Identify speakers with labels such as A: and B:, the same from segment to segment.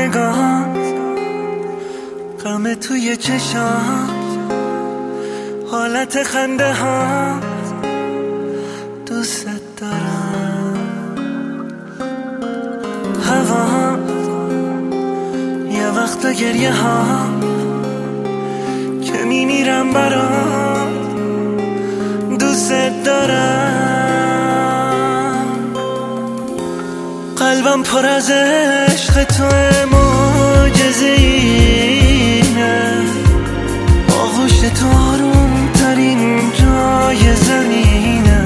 A: نگاهات، غم توی چشات، حالت خنده هات، دوست دارم. هوا یه وقتا گریه ها که میمیرم برات، دوست دارم. قلبم پر از عشق تو، معجزه‌اینه، آغوش تو آروم ترین جای زمینه.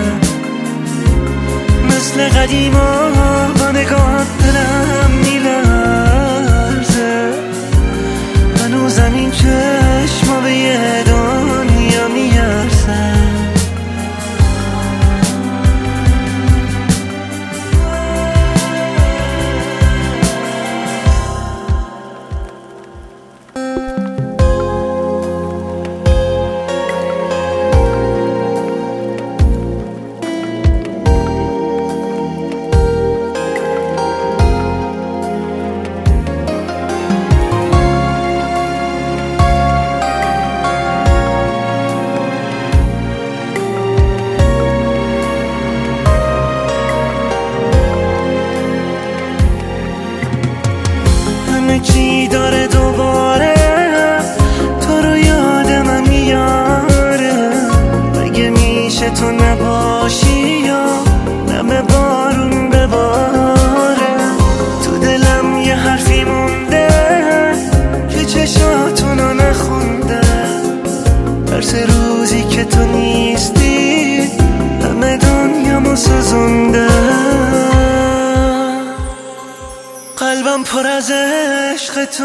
A: مثل قدیما با نگاهت دلم میلرزه، هنوزم این چشما به یه دنیا میارزه. چی داره دوباره تو رو یاد من میاره، مگه میشه تو نباشی یا نم بارون بباره. تو دلم یه حرفی مونده که چشاتونو نخونده، درس روزی که تو نیستی همه دنیامو سوزونده. قلبم پر از عشق تو،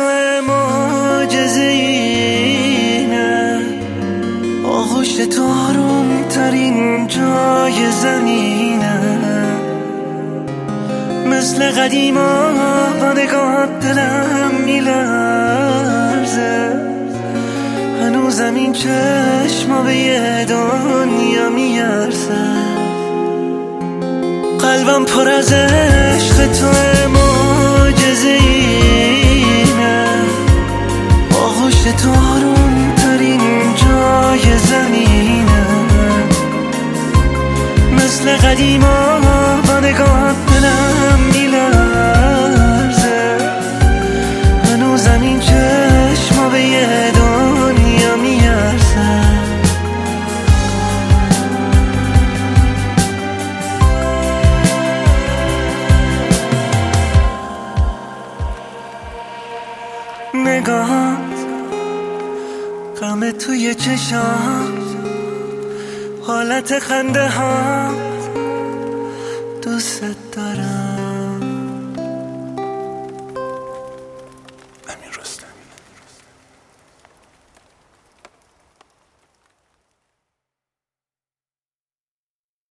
A: معجزه‌اینه، آغوش تو آروم ترین جای زمینه. مثل قدیما با نگاهت دلم میلرزه، هنوزم این چشما به یه دنیا میارزه. قلبم پر از عشق تو، معجزه‌اینه، آغوش تو آروم ترین جای زمینه. مثل قدیما با نگاهت دلم میلرزه، هنوزم این چشما به یه دنیا میارزه. نگاهات، غم توی چشات، حالت خنده هات، دوست دارم.